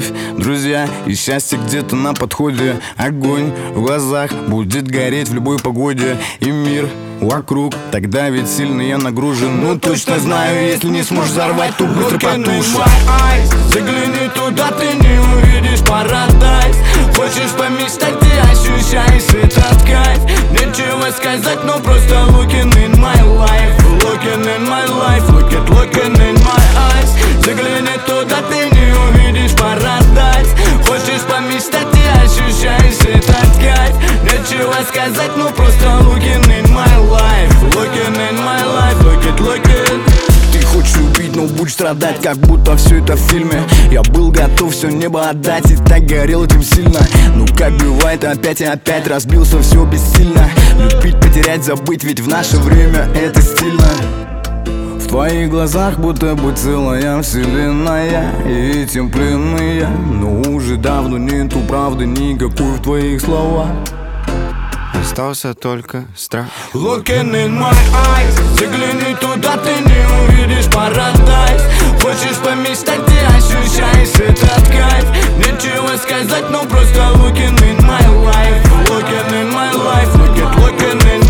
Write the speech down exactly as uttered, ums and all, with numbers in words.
любовь, друзья и счастье где-то на подходе. Огонь в глазах будет гореть в любой погоде. И мир вокруг, тогда ведь сильно я нагружен. Ну точно знаю, если не сможешь взорвать, то быстро потушишь. Загляни туда, ты не увидишь парадайз. Хочешь помечтать, ты ощущаешь этот кайф. Нечего сказать, но просто looking in my life. Looking in my life, look at looking in my eyes. Загляни туда, ты не увидишь парадайз. Хочешь помечтать, ты ощущаешь этот кайф. Нечего сказать, но просто looking in my life. Looking in my life, look at looking. Ты хочешь убить, но будешь страдать, как будто все это в фильме. Я был готов все небо отдать и так горел этим сильно. Ну как бывает, опять и опять разбился, все бессильно. Любить, потерять, забыть, ведь в наше время это стильно. В твоих глазах будто бы целая вселенная, и этим пленный я. Но уже давно нету правды никакой в твоих словах. Остался только страх. Looking in my eyes. Загляни туда, ты не увидишь парадайз. Хочешь помечтать, ты ощущаешь этот кайф. Нечего сказать, но просто looking in my life. Looking in my life, look at looking in